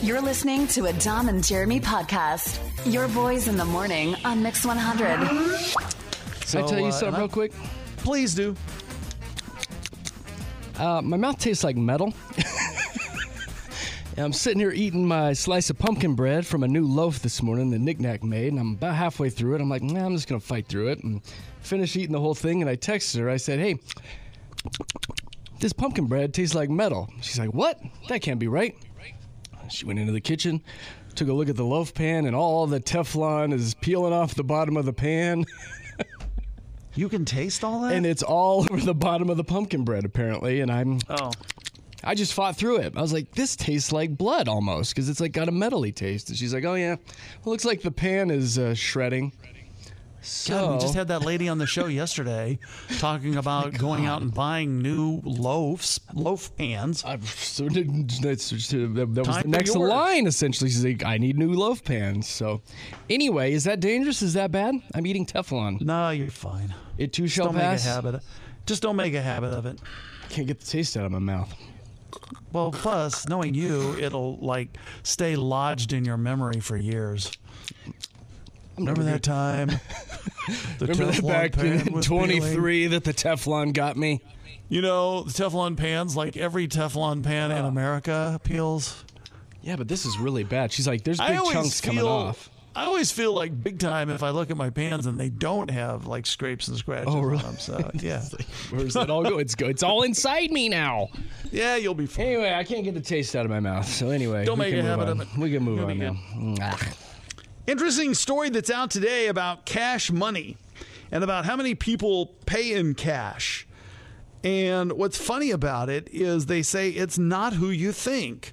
You're listening to a Dom and Jeremy podcast. Your boys in the morning on Mix 100. Can I tell you something real quick? Please do. My mouth tastes like metal. I'm sitting here eating my slice of pumpkin bread from a new loaf this morning that Knick Knack made, and I'm about halfway through it. I'm like, I'm just going to fight through it, and finish eating the whole thing, and I texted her. I said, hey, this pumpkin bread tastes like metal. She's like, what? That can't be right. She went into the kitchen, took a look at the loaf pan, and all the Teflon is peeling off the bottom of the pan. You can taste all that? And it's all over the bottom of the pumpkin bread, apparently, and I just fought through it. I was like, this tastes like blood almost, because it's like got a metally taste. And she's like, oh, yeah, well, looks like the pan is shredding. So God, we just had that lady on the show yesterday talking about going out and buying new loaf pans. That was the next line, essentially. She's like, I need new loaf pans. So anyway, is that dangerous? Is that bad? I'm eating Teflon. No, you're fine. It too shall pass? Just don't make a habit of it. Can't get the taste out of my mouth. Well, plus, knowing you, it'll stay lodged in your memory for years. Remember that time? Remember that back in 23 that the Teflon got me? You know, the Teflon pans, like every Teflon pan in America peels. Yeah, but this is really bad. She's like, there's big chunks coming off. I always feel like big time if I look at my pans and they don't have like scrapes and scratches on them. So, yeah. Where's that all go? It's all inside me now. Yeah, you'll be fine. Anyway, I can't get the taste out of my mouth. So anyway, don't make a habit of it. We can move on now. Interesting story that's out today about cash money and about how many people pay in cash. And what's funny about it is they say it's not who you think,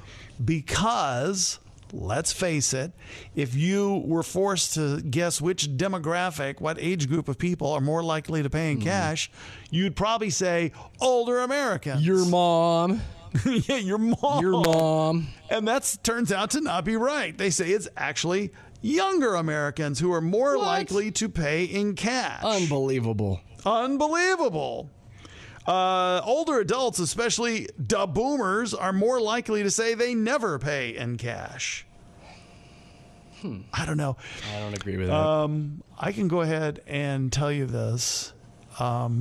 because let's face it, if you were forced to guess which demographic, what age group of people are more likely to pay in cash, you'd probably say older Americans. Your mom. Yeah, your mom. Your mom. And that turns out to not be right. They say it's actually younger Americans who are more likely to pay in cash. Unbelievable. Older adults, especially da boomers, are more likely to say they never pay in cash. I don't know. I don't agree with that. I can go ahead and tell you this. I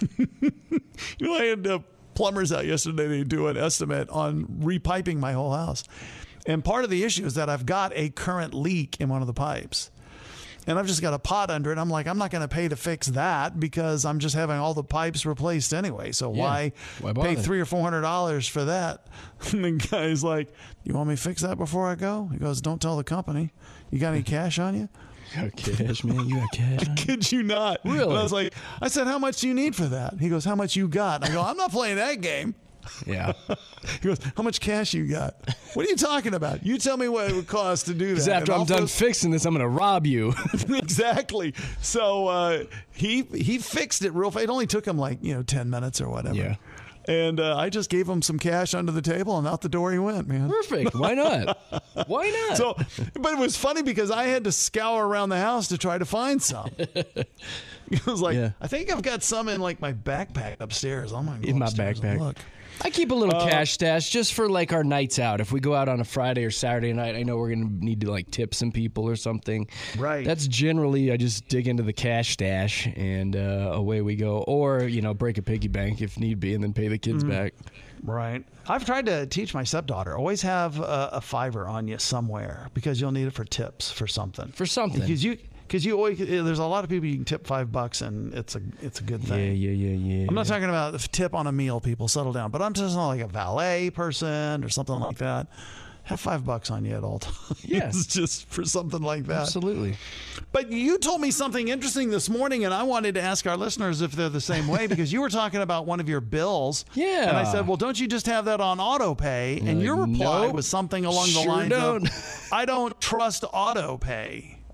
had plumbers out yesterday to do an estimate on repiping my whole house. And part of the issue is that I've got a current leak in one of the pipes. And I've just got a pot under it. I'm like, I'm not going to pay to fix that because I'm just having all the pipes replaced anyway. So why pay $300 or $400 for that? And the guy's like, you want me to fix that before I go? He goes, don't tell the company. You got any cash on you? You got cash, man? You got cash? I kid you not. Really? And I said, how much do you need for that? He goes, how much you got? I go, I'm not playing that game. Yeah. He goes, how much cash you got? What are you talking about? You tell me what it would cost to do that. Because after I'm done fixing this, I'm going to rob you. Exactly. So he fixed it real fast. It only took him 10 minutes or whatever. Yeah. And I just gave him some cash under the table, and out the door he went, man. Perfect. Why not? Why not? So, but it was funny because I had to scour around the house to try to find some. It was like, I think I've got some in my backpack upstairs. I'm going to go in my upstairs backpack. and look. I keep a little cash stash just for our nights out. If we go out on a Friday or Saturday night, I know we're going to need to tip some people or something. Right. That's generally, I just dig into the cash stash and away we go. Or, break a piggy bank if need be and then pay the kids back. Right. I've tried to teach my stepdaughter, always have a $5 on you somewhere because you'll need it for tips for something. Because you always, there's a lot of people you can tip $5 and it's a good thing. Yeah. I'm not talking about the tip on a meal, people settle down, but I'm just not like a valet person or something like that. Have $5 on you at all times. Yeah. Just for something like that. Absolutely. But you told me something interesting this morning, and I wanted to ask our listeners if they're the same way, because you were talking about one of your bills. Yeah. And I said, well, don't you just have that on auto pay? And your reply was something along the lines of, I don't trust auto pay.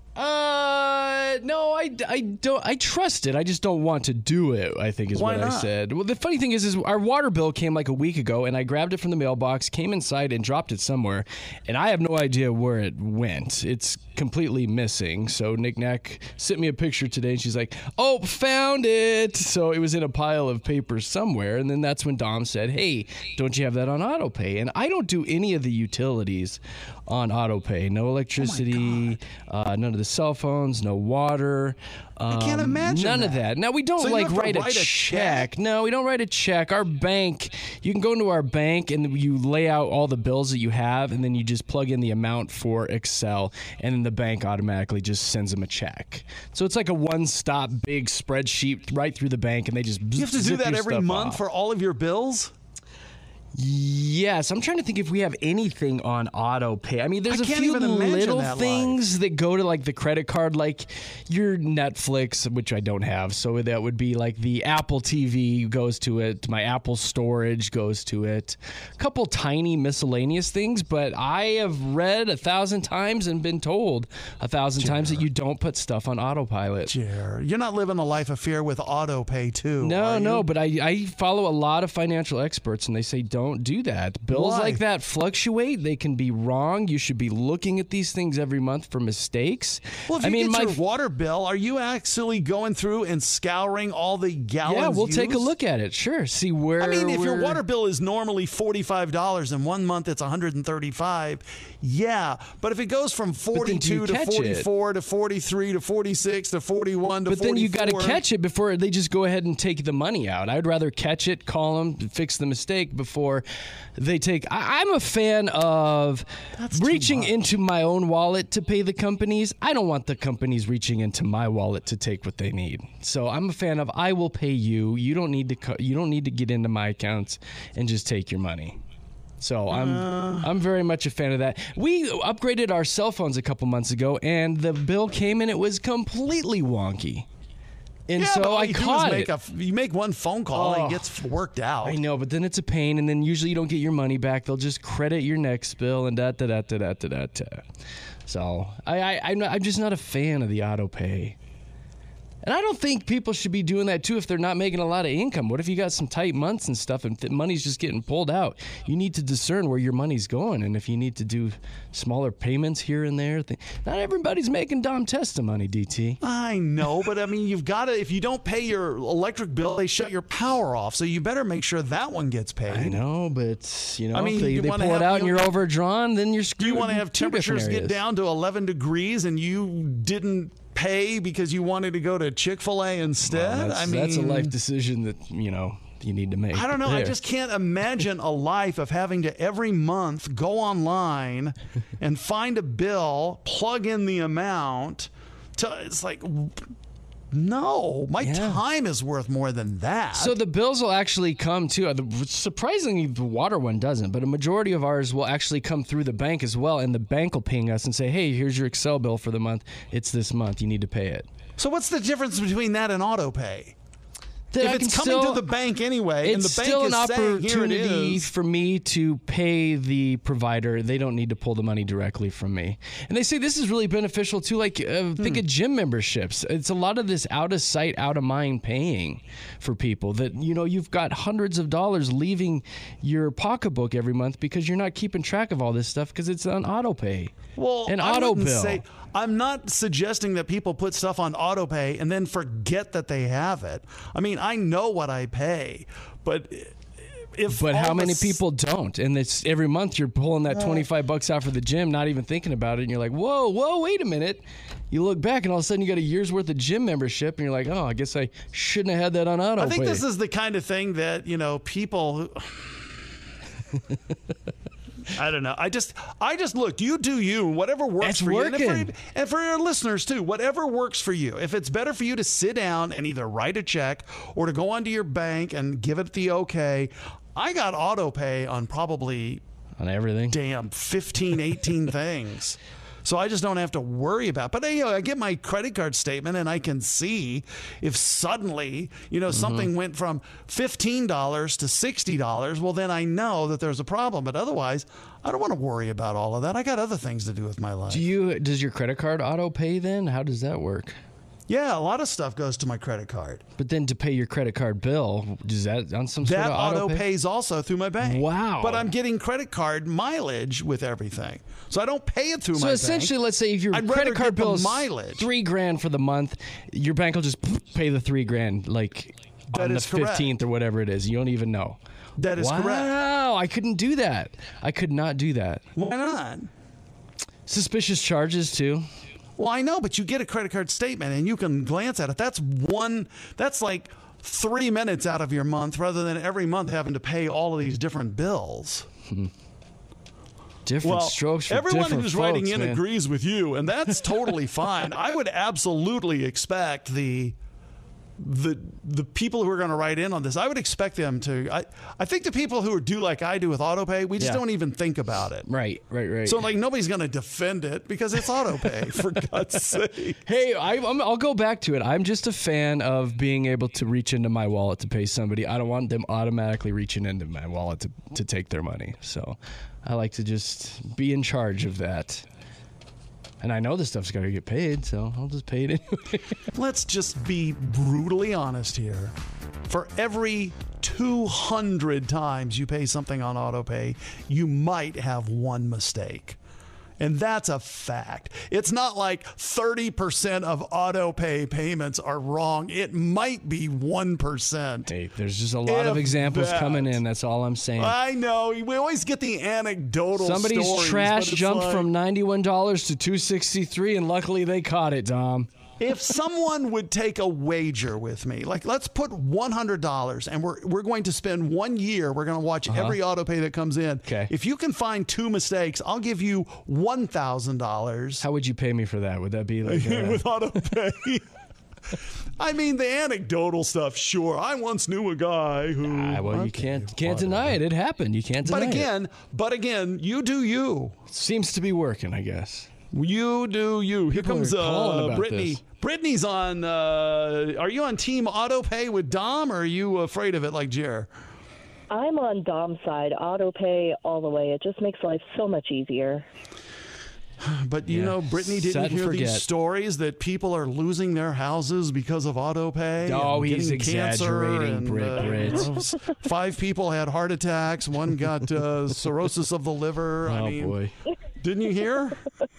No, I don't. I trust it. I just don't want to do it, I think is Why what I not? said. Well, the funny thing is our water bill came like a week ago, and I grabbed it from the mailbox, came inside, and dropped it somewhere, and I have no idea where it went. It's completely missing. So Nick Nack sent me a picture today, and she's like, oh, found it. So it was in a pile of papers somewhere, and then that's when Dom said, hey, don't you have that on auto pay? And I don't do any of the utilities on auto pay. No electricity, none of the cell phones, no water. I can't imagine none of that. that. Now, we don't So you have to write a write a check. check? No, we don't write a check. Our bank, you can go into our bank and you lay out all the bills that you have, and then you just plug in the amount for Excel, and then the bank automatically just sends them a check. So it's like a one-stop big spreadsheet right through the bank, and they just You have to do zip that your every stuff month off. for all of your bills? Yes, I'm trying to think if we have anything on auto pay. I mean, there's I a can't few even imagine little that things that go to like the credit card, like your Netflix, which I don't have. So that would be like the Apple TV goes to it. My Apple storage goes to it. A couple tiny miscellaneous things, but I have read 1,000 times and been told 1,000 times that you don't put stuff on autopilot. You're not living a life of fear with auto pay too. are No, you? but I follow a lot of financial experts, and they say don't do that. Bills Why? like that fluctuate. They can be wrong. You should be looking at these things every month for mistakes. Well, if you get your water bill, are you actually going through and scouring all the gallons? yeah, we'll take a used? look at it. Sure, see where. I mean, if your we're- water bill is normally $45 and 1 month it's $135, yeah. But if it goes from then do you 42 to catch it? 44 to 43 to 46 to 41 to But 44, then you got to catch it before they just go ahead and take the money out. I'd rather catch it, call them, fix the mistake before they take. I'm a fan of That's too reaching much. into my own wallet to pay the companies. I don't want the companies reaching into my wallet to take what they need. So I'm a fan of I will pay you. You don't need to. You don't need to get into my accounts and just take your money. So I'm very much a fan of that. We upgraded our cell phones a couple months ago, and the bill came and it was completely wonky. And Yeah, so but all I you do is caught make it. you make one phone call and Oh. it gets worked out. I know, but then it's a pain, and then usually you don't get your money back. They'll just credit your next bill and da da da da da da da. So I'm just not a fan of the auto pay. And I don't think people should be doing that too if they're not making a lot of income. What if you got some tight months and stuff and money's just getting pulled out? You need to discern where your money's going, and if you need to do smaller payments here and there. Not everybody's making Dom Testa money, DT. I know, but I mean, you've got to, if you don't pay your electric bill, they shut your power off. So you better make sure that one gets paid. I know, but I mean, if they you pull wanna it have- out and you're overdrawn, then you're Do screwed. you want to have in two different temperatures get areas. down to 11 degrees and you didn't pay because you wanted to go to Chick-fil-A instead? That's a life decision that you need to make. I don't know. I There. just can't imagine a life of having to every month go online and find a bill, plug in the amount. It's like, no, my time is worth more than that. So the bills will actually come too. Surprisingly, the water one doesn't, but a majority of ours will actually come through the bank as well, and the bank will ping us and say, "Hey, here's your Excel bill for the month. It's this month. You need to pay it." So what's the difference between that and auto pay? That If I it's can coming still- to the bank anyway, and It's the still bank an is saying, here it opportunity is. for me to pay the provider. They don't need to pull the money directly from me. And they say this is really beneficial too. Like think of gym memberships. It's a lot of this out of sight, out of mind paying for people that you've got hundreds of dollars leaving your pocketbook every month because you're not keeping track of all this stuff because it's on auto pay. Well, an I auto wouldn't bill. say I'm not suggesting that people put stuff on auto pay and then forget that they have it. I mean, I know what I pay, but But all how of many us- people don't? And it's every month you're pulling that $25 out for the gym, not even thinking about it. And you're like, whoa, wait a minute. You look back and all of a sudden you got a year's worth of gym membership and you're like, oh, I guess I shouldn't have had that on auto I think pay. this is the kind of thing that people. I don't know. I just look. You do you. Whatever works It's for you, working. and for your listeners too. Whatever works for you. If it's better for you to sit down and either write a check or to go onto your bank and give it the okay. I got auto pay on probably on everything. damn 15, 18 things. So I just don't have to worry about it. But I get my credit card statement and I can see if suddenly, something went from $15 to $60, well, then I know that there's a problem. But otherwise, I don't want to worry about all of that. I got other things to do with my life. Does your credit card auto pay then? How does that work? Yeah, a lot of stuff goes to my credit card. But then to pay your credit card bill, is that on some sort of auto pay? That auto pays also through my bank. Wow. But I'm getting credit card mileage with everything. So I don't pay it through my bank. So essentially, let's say if your credit card bill is $3,000 for the month, your bank will just pay the $3,000 on the 15th or whatever it is. You don't even know. That is correct. Wow, I couldn't do that. I could not do that. Why not? Suspicious charges too. Well, I know, but you get a credit card statement and you can glance at it. That's like 3 minutes out of your month rather than every month having to pay all of these different bills. Different strokes for everyone different who's folks, writing in man. agrees with you, and that's totally fine. I would absolutely expect the people who are going to write in on this, I would expect them to. I think the people who do like I do with AutoPay, we just don't even think about it. Right. So nobody's going to defend it because it's AutoPay, for God's sake. Hey, I'll go back to it. I'm just a fan of being able to reach into my wallet to pay somebody. I don't want them automatically reaching into my wallet to take their money. So I like to just be in charge of that. And I know this stuff's got to get paid, so I'll just pay it anyway. Let's just be brutally honest here. For every 200 times you pay something on AutoPay, you might have one mistake. And that's a fact. It's not like 30% of AutoPay payments are wrong. It might be 1%. Hey, there's just a lot of examples coming in. That's all I'm saying. I know. We always get the anecdotal Somebody's stories, trash jumped from $91 to $263, and luckily they caught it, Dom. If someone would take a wager with me, like let's put $100 and we're going to spend 1 year, we're going to watch every AutoPay that comes in. Okay. If you can find 2 mistakes, I'll give you $1,000. How would you pay me for that? Would that be like with AutoPay? I mean, the anecdotal stuff, sure. I once knew a guy who... you can't deny it. It happened. You can't deny it. But again, you do you. Seems to be working, I guess. You do you. Here comes Brittany. This. Brittany's on. Are you on Team AutoPay with Dom, or are you afraid of it like Jer? I'm on Dom's side. AutoPay all the way. It just makes life so much easier. But you know, Brittany, didn't you hear these stories that people are losing their houses because of AutoPay? Oh, he's exaggerating, Britt. 5 people had heart attacks. One got cirrhosis of the liver. Oh, boy. Didn't you hear?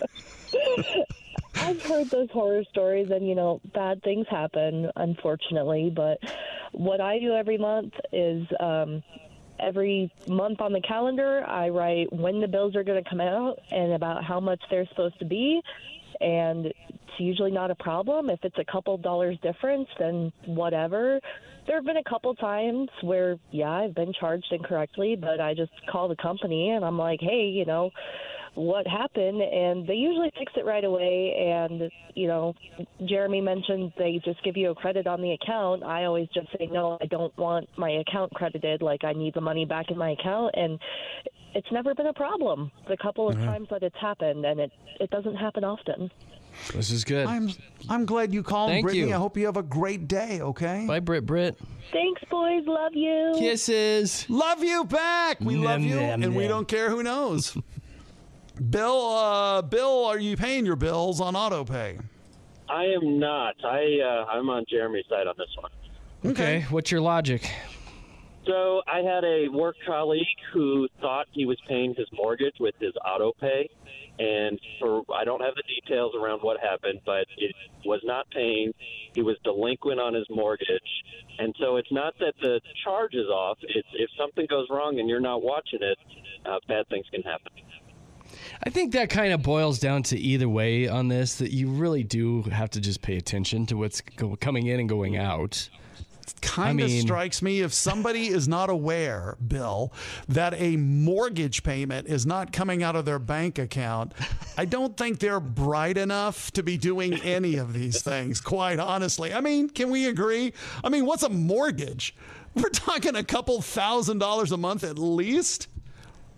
I've heard those horror stories, and, bad things happen, unfortunately. But what I do every month is every month on the calendar, I write when the bills are going to come out and about how much they're supposed to be. And it's usually not a problem. If it's a couple dollars difference, then whatever. There have been a couple times where, I've been charged incorrectly, but I just call the company and I'm like, hey, what happened? And they usually fix it right away. And, Jeremy mentioned they just give you a credit on the account. I always just say, no, I don't want my account credited. Like, I need the money back in my account. And it's never been a problem the couple of times that it's happened, and it doesn't happen often. This is good. I'm glad you called, Thank Brittany. you. I hope you have a great day, okay? Bye, Britt. Thanks, boys. Love you. Kisses. Love you back. We love you, and we don't care who knows. Bill, are you paying your bills on AutoPay? I am not. I'm on Jeremy's side on this one. Okay. What's your logic? So I had a work colleague who thought he was paying his mortgage with his AutoPay, and I don't have the details around what happened, but it was not paying. He was delinquent on his mortgage, and so it's not that the charge is off. It's if something goes wrong and you're not watching it, bad things can happen. I think that kind of boils down to either way on this, that you really do have to just pay attention to what's coming in and going out. Kind of strikes me if somebody is not aware, Bill, that a mortgage payment is not coming out of their bank account. I don't think they're bright enough to be doing any of these things, quite honestly. I mean, can we agree? I mean, what's a mortgage? We're talking a couple $1,000s a month at least.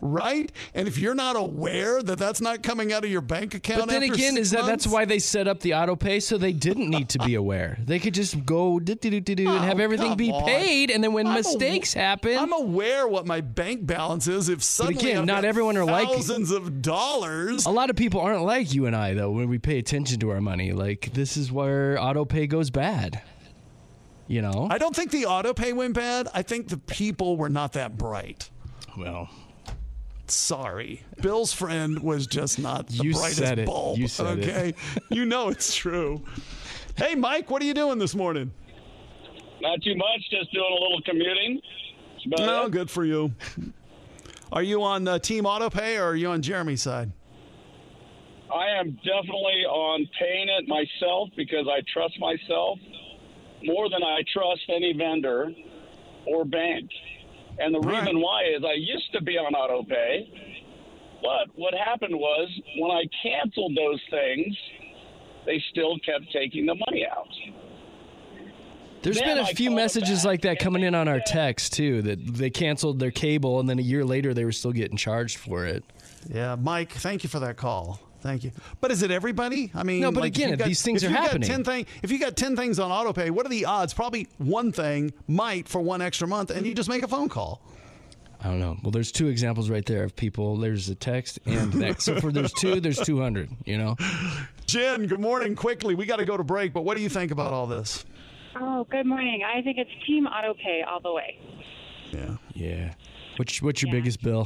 right? And if you're not aware that that's not coming out of your bank account, But then after again, 6 that's months, why they set up the auto pay, so they didn't need to be aware. They could just go do-do-do-do-do and have everything be come on. paid, and then when mistakes happen, I'm aware what my bank balance is. If suddenly again, I've not got everyone are like- thousands of dollars. a lot of people aren't like you and I, though, when we pay attention to our money. Like, this is where auto pay goes bad. You know? I don't think the auto pay went bad. I think the people were not that bright. Well, Sorry. Bill's friend was just not the You brightest said it. bulb. You said it. okay? You know it's true. Hey, Mike, what are you doing this morning? Not too much, just doing a little commuting. That's about No, it. good for you. Are you on Team Auto Pay or are you on Jeremy's side? I am definitely on paying it myself because I trust myself more than I trust any vendor or bank. And the Right. reason why is I used to be on auto pay, but what happened was when I canceled those things, they still kept taking the money out. there's Then been a I few called messages back like that and coming they in on our said- text, too, that they canceled their cable, and then a year later they were still getting charged for it. Yeah, Mike, thank you for that call. Thank you. But is it everybody? I mean, No, but like, if again, you've got- these things if are you've got happening. if you got 10 things on auto pay, what are the odds? Probably one thing might for one extra month, and you just make a phone call. I don't know. Well, there's two examples right there of people. There's a text and that. So for there's two, there's 200, you know? Jen, good morning. Quickly, we got to go to break, but what do you think about all this? Oh, good morning. I think it's Team Auto Pay all the way. Yeah. Yeah. What's your Yeah. biggest bill?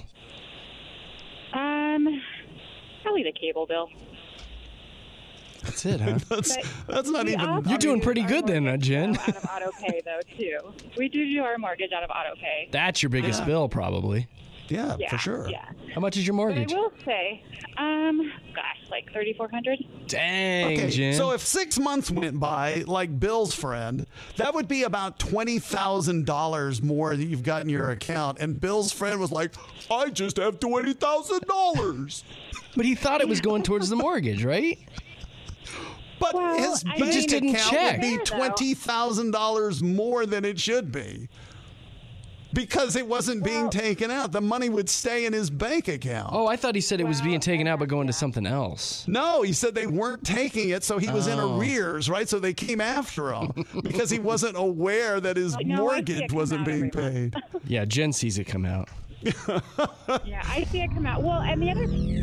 Probably the cable bill. That's it, huh? That's not we even. also You're doing do pretty our good then, mortgage, Jen. Out of auto pay though too. We do our mortgage out of auto pay. That's your biggest bill, probably. Yeah, Yeah, for sure. Yeah. How much is your But I mortgage? will say, like $3,400. Dang, Okay, Jen. so if 6 months went by, like Bill's friend, that would be about $20,000 more that you've got in your account. And Bill's friend was like, I just have $20,000. but he thought it was going towards the mortgage, right? But Well, his I bank just didn't account check. would be Fair, though. $20,000 more than it should be. Because it wasn't being taken out. The money would stay in his bank account. Oh, I thought he said it was being taken out but going to something else. No, he said they weren't taking it, so he was in Oh. arrears, right? So they came after him because he wasn't aware that his No, I see it mortgage come wasn't out being every paid. Yeah, Jen sees it come out. Yeah, I see it come out. Well, and the other,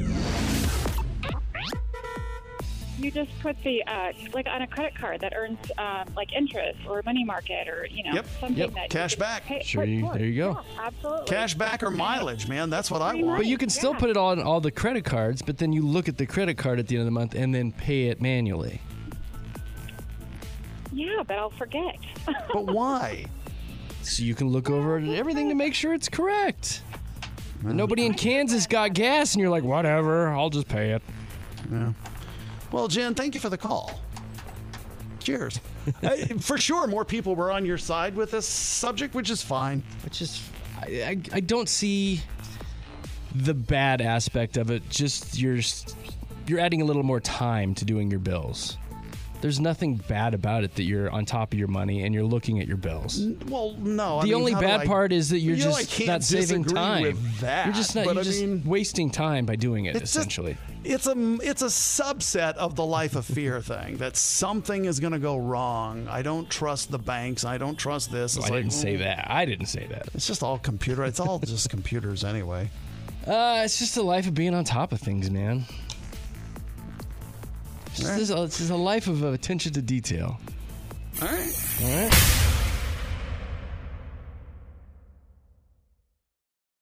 you just put the like on a credit card that earns like interest or money market or Yep, something yep. that Cash you can back. pay- Sure, put you- towards. there you go. Yeah, absolutely. Cash back or mileage, man. That's what I Pretty want. But you can still Yeah. put it on all the credit cards, but then you look at the credit card at the end of the month and then pay it manually. Yeah, but I'll forget. But why? So you can look over everything to make sure it's correct. And nobody in Kansas got gas, and you're like, whatever, I'll just pay it. Well, Jen, thank you for the call. Cheers. For sure, more people were on your side with this subject, which is fine. Which is, I don't see the bad aspect of it. Just you're adding a little more time to doing your bills. There's nothing bad about it that you're on top of your money and you're looking at your bills. Well, no. The only bad part is that you're You know, I just can't not saving disagree time. with that, You're just not. but You're I just mean, wasting time by doing it. It's just- Essentially, it's a subset of the life of fear thing that something is going to go wrong. I don't trust the banks. I don't trust this. It's I like, didn't say that. I didn't say that. It's just all computer. It's all just computers anyway. It's just a life of being on top of things, man. It's just a life of attention to detail. All right. All right.